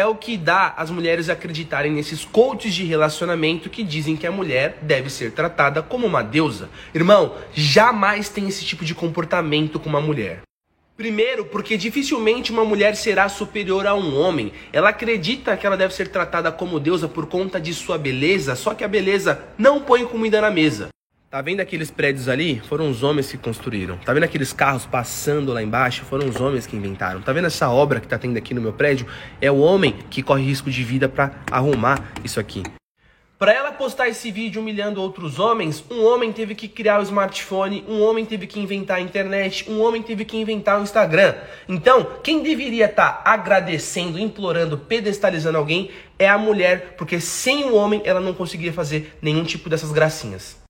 é o que dá as mulheres acreditarem nesses coaches de relacionamento que dizem que a mulher deve ser tratada como uma deusa. Irmão, jamais tem esse tipo de comportamento com uma mulher. Primeiro, porque dificilmente uma mulher será superior a um homem. Ela acredita que ela deve ser tratada como deusa por conta de sua beleza, só que a beleza não põe comida na mesa. Tá vendo aqueles prédios ali? Foram os homens que construíram. Tá vendo aqueles carros passando lá embaixo? Foram os homens que inventaram. Tá vendo essa obra que tá tendo aqui no meu prédio? É o homem que corre risco de vida pra arrumar isso aqui. Para ela postar esse vídeo humilhando outros homens, um homem teve que criar o smartphone, um homem teve que inventar a internet, um homem teve que inventar o Instagram. Então, quem deveria estar agradecendo, implorando, pedestalizando alguém é a mulher, porque sem o homem ela não conseguiria fazer nenhum tipo dessas gracinhas.